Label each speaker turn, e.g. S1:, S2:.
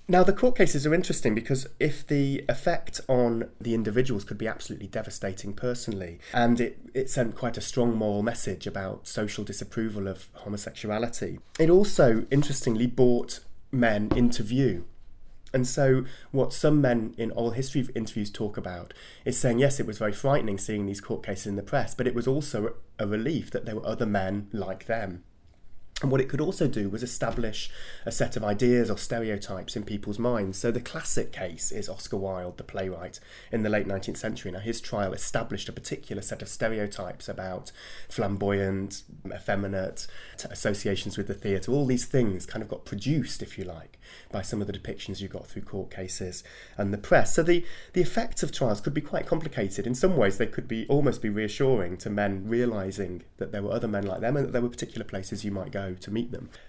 S1: Now, the court cases are interesting because if the effect on the individuals could be absolutely devastating personally, and it sent quite a strong moral message about social disapproval of homosexuality, it also, interestingly, brought men into view. And so what some men in oral history interviews talk about is saying, yes, it was very frightening seeing these court cases in the press, but it was also a relief that there were other men like them. And what it could also do was establish a set of ideas or stereotypes in people's minds. So the classic case is Oscar Wilde, the playwright, in the late 19th century. Now, his trial established a particular set of stereotypes about flamboyant, effeminate, associations with the theatre. All these things kind of got produced, if you like, by some of the depictions you got through court cases and the press. So the effects of trials could be quite complicated. In some ways, they could be almost be reassuring to men realising that there were other men like them and that there were particular places you might go to meet them.